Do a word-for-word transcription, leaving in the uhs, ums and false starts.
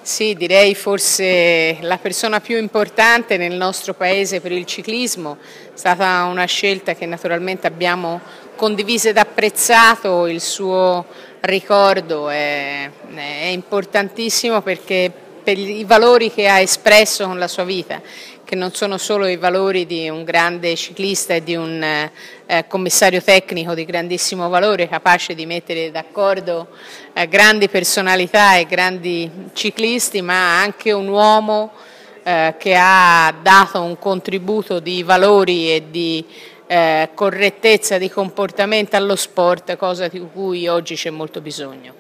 Sì, direi forse la persona più importante nel nostro paese per il ciclismo. È stata una scelta che naturalmente abbiamo condiviso ed apprezzato. Il suo ricordo è, è importantissimo perché per i valori che ha espresso con la sua vita, che non sono solo i valori di un grande ciclista e di un eh, commissario tecnico di grandissimo valore, capace di mettere d'accordo eh, grandi personalità e grandi ciclisti, ma anche un uomo eh, che ha dato un contributo di valori e di eh, correttezza di comportamento allo sport, cosa di cui oggi c'è molto bisogno.